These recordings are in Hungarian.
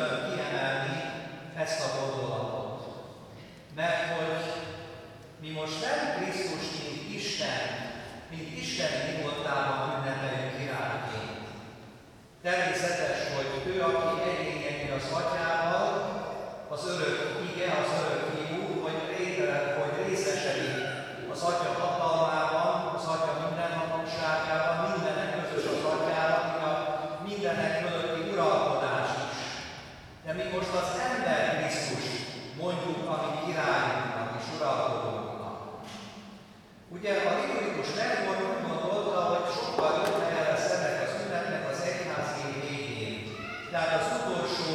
külön kiemelni ezt a gondolatot. Mert hogy mi most nem Krisztus, mint Isten mi voltában ünnepeljük királyként. Természetes, hogy ő, aki egyényegni az Atyával, az örök ige, az örök hívú, hogy részesedik az Atya hatalmában, az Atya mindenhatóságában, mindenek közös az Atyával, a mindenek fölötti uralkodás is. De mi most az ember Krisztus mondjuk, ami királyunknak és uralkodónknak. Ugye a liturgikus reform úgy gondolta, hogy sokkal jobb helye lesz ennek az ünnepnek az egyházi év végén. Tehát az utolsó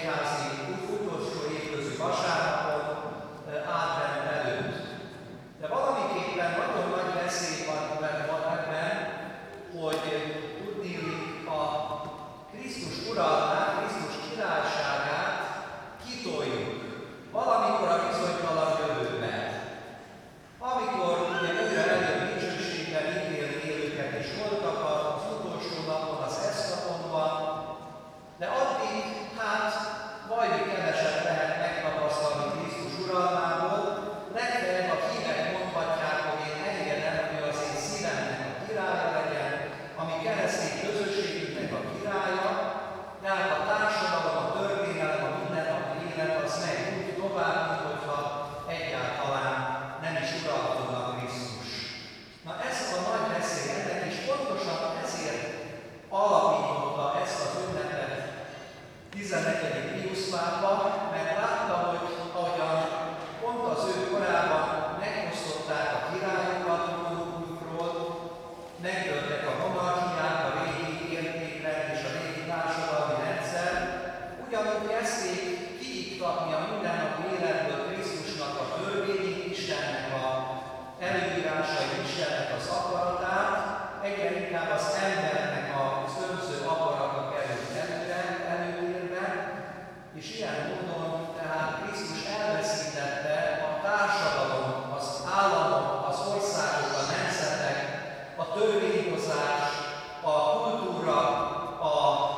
évközi vasárnapon advent előtt. De valamiképpen nagyon nagy veszély van ebben, hogy tudnélik a Krisztus uralmát, Krisztus királyságát kitoljuk valamikor a bizonytalan jövőben. Amikor ugye újra előbb dicsőségben ítélt élőket is voltak az utolsó napon, az esztaponban, de addig valami keveset lehet megtapasztalni Krisztus uralmából, legfeljebb a hívek mondhatják, hogy én engedem, hogy az én szívemnek a királya legyen, ami keresztény közösségünknek a királya, tehát a társadalom, a történelem, a mindennapi élet az megy úgy tovább, mint hogyha egyáltalán nem is uralkodna Krisztus. Na ez a nagy veszély ennek, és pontosan ezért alapította ezt az ünnepet 14. Piusz pápa, mert látta, hogy ahogyan pont az ő korában megosztották a királyokat trónukról, megtörtek a monarchiák, a régi értékrend és a régi társadalmi rendszer, ugyanúgy kezdték kiiktatni a mindennapi életből Krisztusnak a törvényét, Istennek a előírásai, Istennek az akaratát, egyre inkább az embernek az önző akarata került előtérbe, és ilyen módon tehát Krisztus elveszítette a társadalom, az államok, az országok, a nemzetek, a törvényhozás, a kultúra, a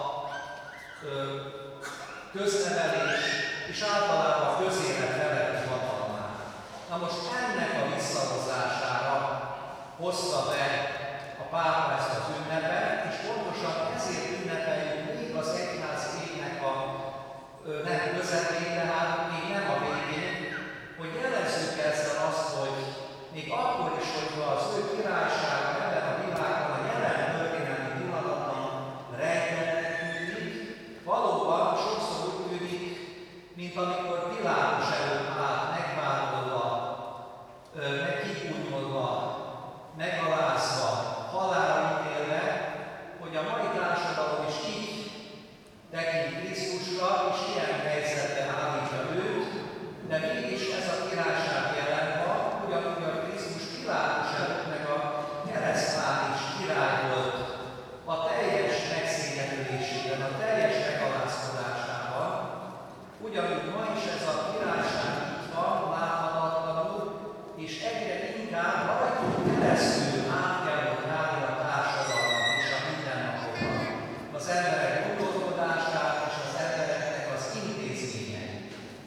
köznevelés és általában a közélet feletti hatalmát. Na most ennek a visszahozására hozta be a pápa ezt az ünnepet, és pontosan ezért ünnepeljük még az egyház évnek a nem közepén, tehát még nem a végén, hogy jelezzük ezzel azt, hogy még akkor is, hogyha az ő királysága ebben a világban a jelen történelmi pillanatban rejtettnek tűnik, valóban sokszor úgy tűnik, mint amikor Pilátus előtt állt megvádolva, megkigúnyolva, megalázva, halálra ítélve, hogy a mai társadalom is így tekint Krisztusra, és ilyen helyzetben állítja őt, de mégis ez a királyság jelen van, ugyanúgy a Krisztus Pilátus előtt meg a keresztán is király volt a teljes megszégyenülésében, a teljes megalázkodásában. Ugyanúgy ma is ez a királyság itt van, láthatatlanul, és egyre inkább rajtunk keresztül át kell, hogy állni a társadalmat és a mindennapokban. Az emberek gondolkodását és az embereknek az intézményeit.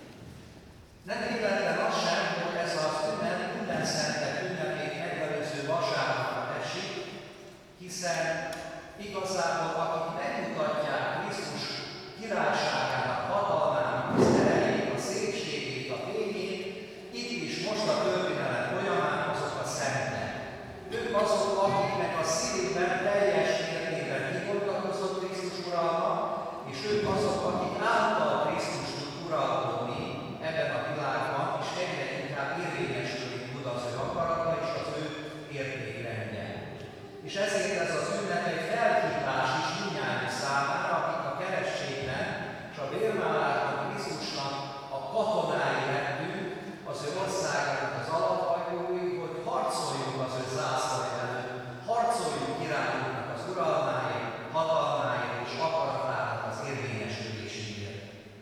Nem véletlen az sem, hogy ez az ünnep minden szentek ünnepét megelőző vasárnapra esik, hiszen igazából akik megmutatják Krisztus királyságának, hatalmának, az erejét, a szépségét, a fényét, itt is most a történelem folyamán azok a szentek. Ők azok, akiknek a szívében teljes mértékben kibontakozott Krisztus uralma, és ők azok, akik által Krisztus tud uralkodni ebben a világban, és egyre inkább érvényesülik tud az ő akarata és az ő értékrendje. És ezért ez az ünnep egy felhívás is mindnyájunk számára, akik a keresztségben és a vérvállalásban Krisztusnak a katonái lettünk, az ő országának az alaphajói, hogy harcoljunk az ő zászlaj előtt, harcoljunk királyunknak az uralmáért, hatalmáért és akaratának az érvényesüléséért.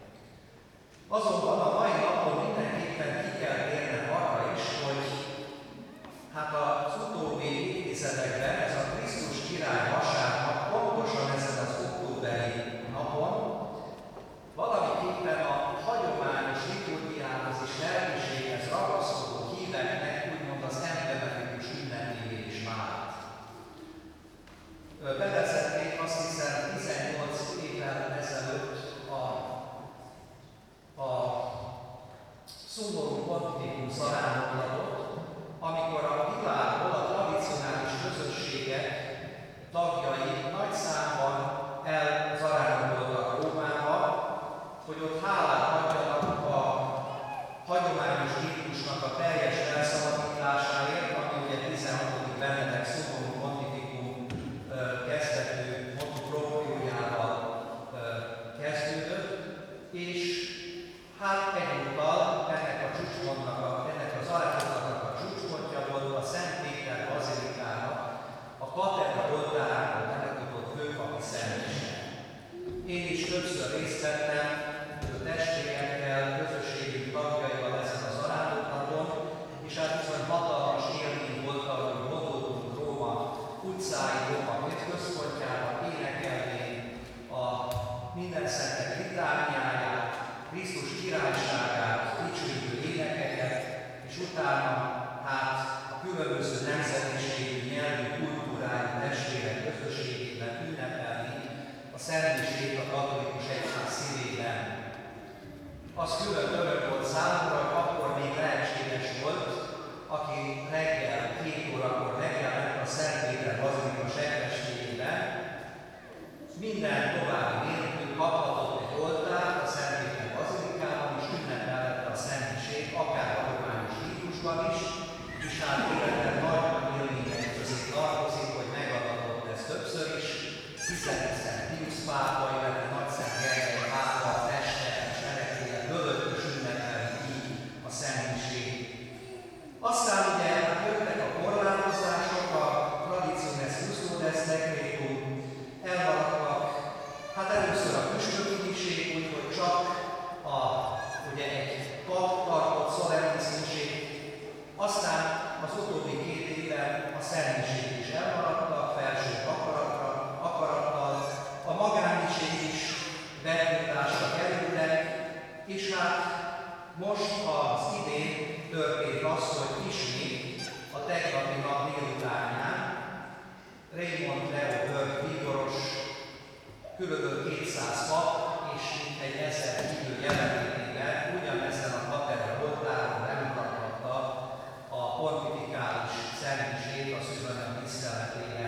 Azonban a mai napon mindenképpen ki kell térnem arra is, hogy az utóbbi évtizedekben ez a Krisztus király vasárnap pontosan ezen az októberi napon valami szomorú pontifikum zarándoklatot, amikor a világból a tradicionális közösségek tagjai nagy számban elzarándokoltak Rómába, hogy ott hálát adjanak a hagyományos rítusnak a teljes elszabadításáért, ami ugye 16. Benedek szomorú pontifikum kezdetű motu propriójával kezdődött, és hát egyúttal ennek a zarándolatnak a csúcspontja volt a Szent Péter bazilikának a katedra oltárán telepített főpapi szentmise. Én is többször részt vettem testvérekkel, közösségünk tagjaival ezen az zarándoklaton, és hát bizony hatalmas élmény volt, ahogy vonultunk Róma utcái, Róma központjába, énekelvén a Mindenszentek litániáját, Krisztus királyságát, dicsőítő énekeket, és utána hát a különböző nemzetiségű, nyelvű, kultúrájú testvérek közösségében ünnepelni a szentmisét a katolikus egyház szívében. Az külön örök volt számomra, hogy akkor még lehetséges volt, aki reggel 2 órakor megjelent a Szent Péter bazilika sekrestjében, minden további nélkül kaphatott egy oltárt a Szent Péter bazilikában, és ünnepelette a szentmisét, akár hagyományos rítusban is, és hát életben nagy élmények közé tartozik, hogy megadatott ez többször is, hiszen Szent Piusz pápa, illetve Nagyszent Gergely pápa teste és erekére fölött is ünnepelni így a szentmisét. Aztán ugye jöttek a korlátozások, a Traditionis Custodes Decretum, elmaradtak, hát először a püspökmiség, úgyhogy csak ugye egy pap tartott szolemniszmiség, aztán az utóbbi 2 évben a szentmiség is elmaradtak, felső akarattal, a magánmiség is betiltásra kerültek, és hát most az idén történt az, hogy ismét a tegnapi nap délutánján Raymond Leo Börk bíboros, körülbelül 200 pap és mintegy 1000 hívő jelenlétében ugyanezen a katedra oltáron bemutathatta a pontifikális szentmisét a szüzsanyag tiszteletére.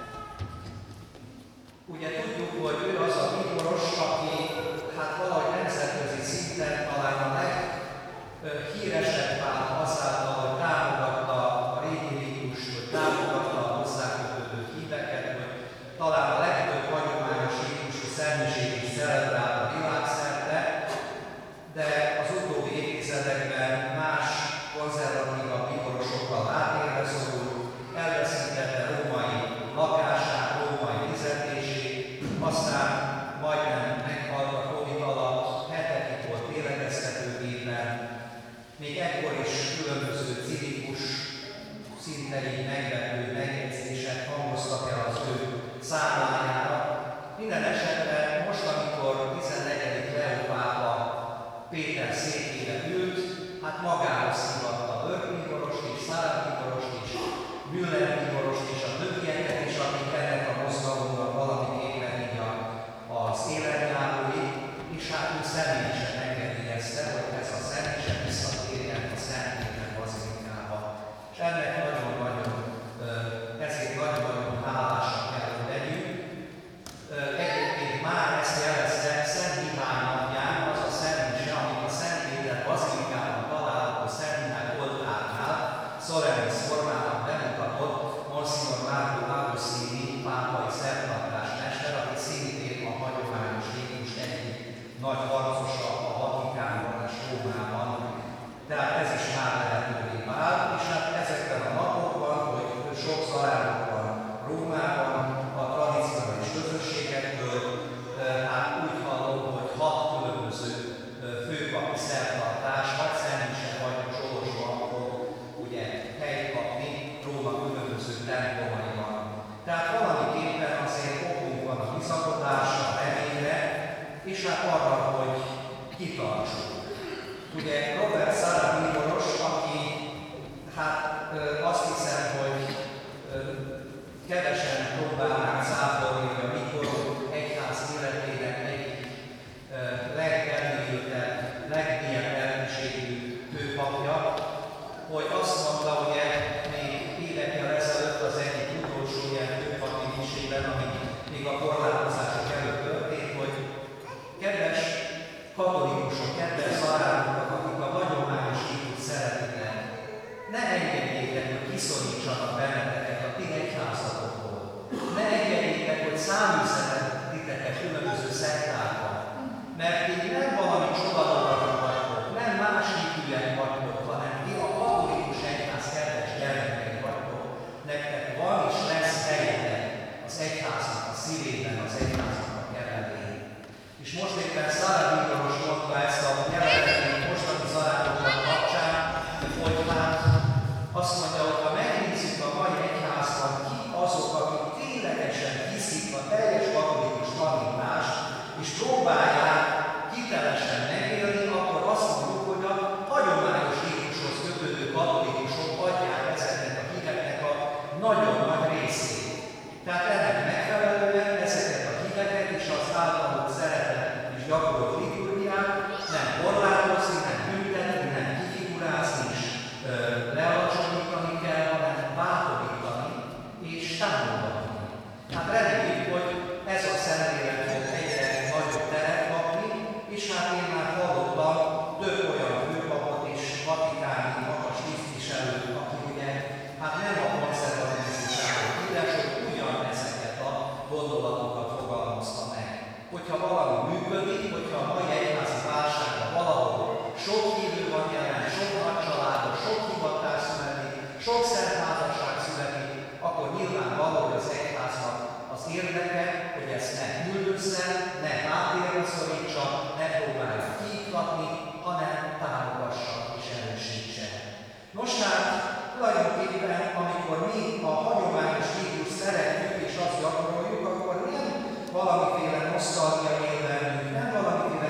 Ugye tudjuk, hogy ő az a bíboros, aki hát valahogy nemzetközi szinten talán a leghíresebb vált azáltal, hogy támogatta a régi rítust, hogy támogatta a hozzákötődő híveket, hogy talán a legtöbb hagyományos rítusú szentmisét is celebrál a világszerte, de az utóbbi évtizedekben más konzervatívabb bíborosokkal háttérbe szorult, elveszítette római lakását, római fizetését, aztán majdnem meghalt a Covid alatt, hetekig volt lélegeztetőgépen, még ekkor is különböző cinikus, szinte így megvető megjegyzések hangoztak el az ő számlájára. Minden esetben most, amikor 14. Leó pápa Péter székére ült, hát magához hívatta a Börk bíborost is, Szárad bíborost is, Müller bíborost is, a többieket is, akik ennek a mozgalomnak valamiképpen így az életjárói, és hát ő személyesen engedélyezte, hogy ez a szentmise visszatérjen a Szent Péter bazilikába. És ennek ezért nagyon-nagyon hálásak kell, hogy legyünk. Egyébként már ezt jelezte Szent Mihály napján az a szentmise, amit a Szent Péter bazilikában található Szent Mihály oltárnál szolemnis formában bemutatott Monsignor Marco Agostini pápai szertartásmester, aki szintén a hagyományos rítus egyik nagy harcosa a Vatikánban és Rómában. Tehát ez is már lehetővé vált, és hát ezekben a napokban, hogy sok zarándok van Rómában, a tradicionális közösségektől, hát úgy hallom, hogy 6 különböző főpapi szertartás, vagy szentmise, vagy sorosban fog ugye helyt kapni Róma különböző templomaiban. Tehát valamiképpen azért okunk van a bizakodásra, a reményre, és hát arra, hogy kitartsunk. Ugye Robert Sala bíboros, aki hát azt hiszem, hogy kevesen próbálnák száfolni, hogy a mikorunk egyház életének egyik legelmélyültebb, legmélyebb elműségű működik, hogyha a mai egyházi válságban valahol sok hívő van jelen, sok nagy családos, sok hivatás születik, sok szertházasság születik, akkor nyilvánvaló, hogy az egyháznak az érdeke, hogy ezt ne üldözze, ne háttérbe szorítsa, ne próbálja kiiktatni, hanem támogassa és erősítse. Nos hát, tulajdonképpen, amikor mi a hagyományos vírus szeretjük és azt gyakoroljuk, akkor nem valamiféle nosztalgia élvelmünk, nem valamiféle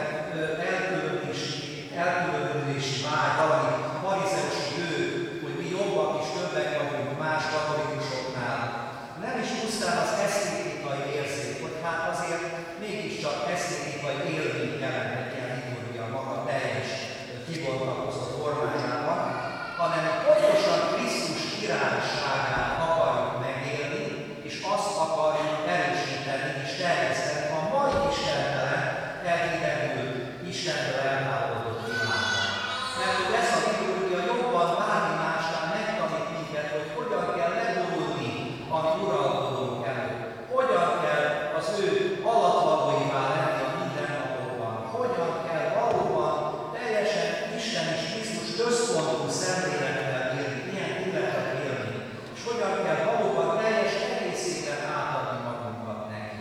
elkülönülési vágy, valami farizeusi hő, hogy mi jobbak és többek vagyunk más katolikusoknál. Nem is pusztán az esztétikai érzék, hogy hát azért mégiscsak esztétikai élmény kellene egy ilyen liturgia maga teljes kibontakozott formájában, hanem pontosan Krisztus királyságát akarjuk megélni, és azt akarjuk erősíteni és terjeszteni a mai istentelen, elhidegült, Istentől eltávolodott világban. Mert hogy ez a liturgia jobban bármi másnál megtanít minket, hogy hogyan kell legurulni a mi uralkodónk előtt, hogyan kell az ő alattvalóivá lenni a mindennapokban, hogyan kell valóban teljesen Isten és Krisztus központú szemlélettel élni, ilyen életet élni, és hogyan kell valóban teljes egészében átadni magunkat neki.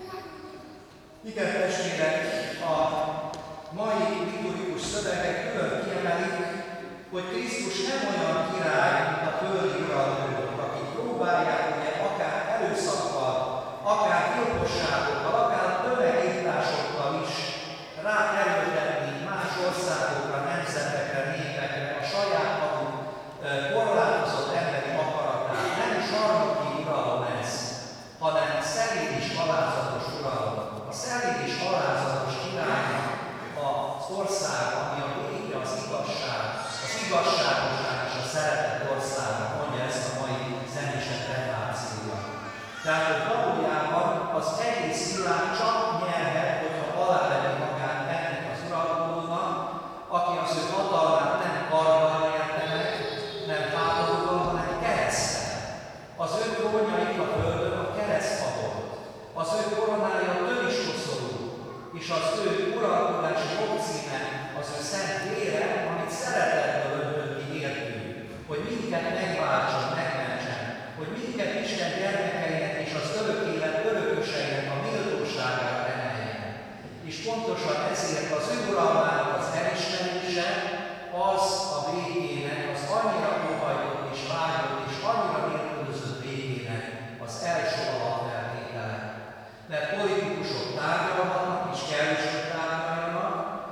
Igen, testvérek, a mai liturgikus szövegek külön kiemelik, hogy Krisztus nem olyan király, mint a földi uralkodók, akik próbálják ugye akár erőszakkal, akár gyilkosságokkal, akár tömegírtásokkal is ráerőltetni más országokra, nemzetekre, népekre a saját maguk korlátozott emberi akaratát. Nem is harmadi uralom ez, hanem szerény és alázatos uralom. A szerény és alázatos királynak az ország, ami a béke, az igazságosság és a szeretet országa, mondja ezt a mai zenések relációja. Tehát, hogy valójában az egész világ csak nyerhet, hogyha aláveti magát ennek az uralkodónak, aki az ő hatalmát nem karddal nyerte meg, nem háborúval, hanem kereszten. Az ő trónja itt a földön a keresztfakon. Az ő koronája töviskoszorú, és az ő uralkodási jogcíme az ő szent vére, amit szeretetből öntött ki értünk, hogy minket megváltson, megmentsen, hogy minket Isten gyermekeinek és az örök élet örököseinek a méltóságát emeljen. És pontosan ezért az ő uralmának az elismerése az a békének, az annyira óhajtott és vágyott és annyira nélkülözött békének az első alapfeltétele. Mert politikusok tárgyalhatnak és kell is, hogy tárgyaljanak,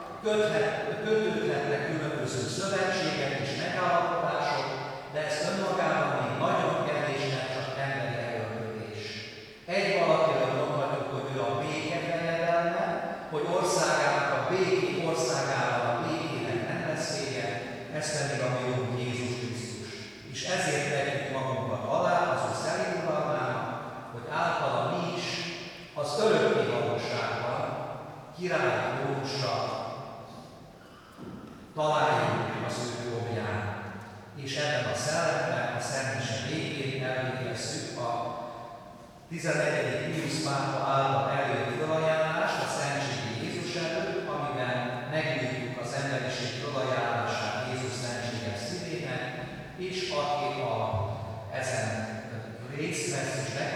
kötődhetnek különböző szövetségek és megállapodások, de ez önmagában még nagyon kevés, mert csak emberi erőkötés. Egy valakiről mondhatjuk, hogy ő a béke fejedelme, hogy országának a béké országával a békének nem lesz vége, ez pedig a mi Úrunk Jézus Krisztus. És ezért vetjük magunkat alá az ő szerint uralmának, hogy általa mi is az örökké valóságban királyi trónusra találjuk az ő jobbján. És ebben a szellemben a Szentmise végén elvégezzük a 11. Piusz pápa által előtt fölajánlást a Szentségi Jézus előtt, amiben megnyújtjuk az emberiség fölajánlását Jézus szentséges szívének, és aki ezen részt vesz és